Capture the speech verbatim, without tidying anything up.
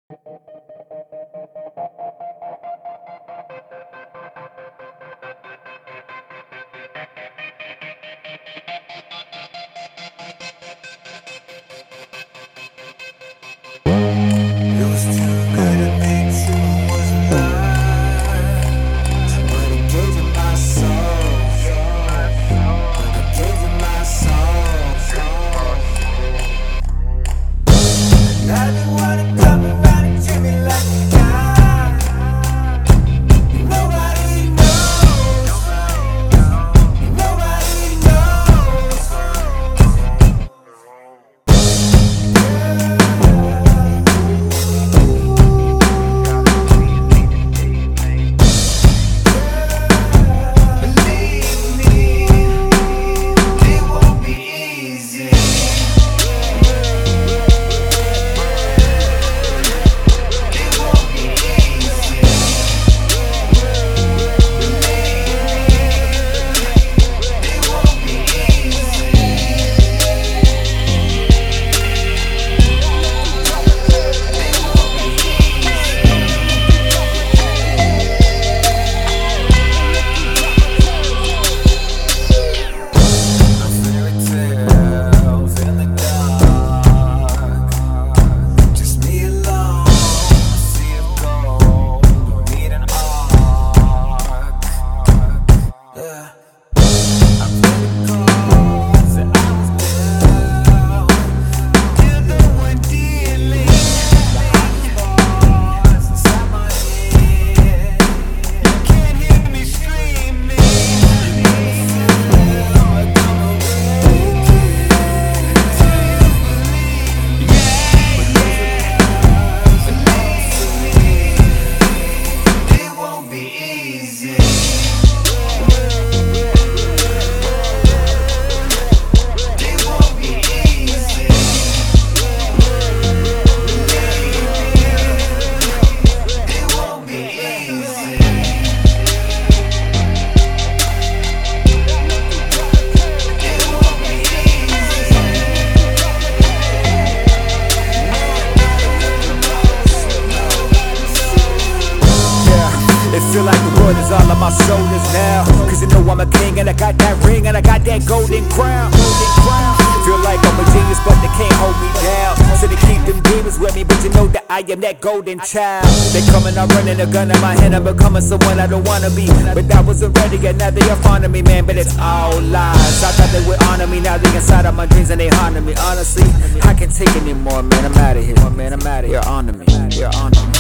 Feel like the world is all on my shoulders now, cause you know I'm a king and I got that ring and I got that golden crown. Golden crown. Feel like I'm a genius but they can't hold me down. So they keep them demons with me, but you know that I am that golden child. They coming, I'm running a gun in my hand, I'm becoming someone I don't wanna be. But that wasn't ready and now they are fond of me, man, but it's all lies. I thought they would honor me, now they inside of my dreams and they haunting me. Honestly, I can't take anymore, man, I'm out of here. Man, I'm out of here, honor me, you're honor me.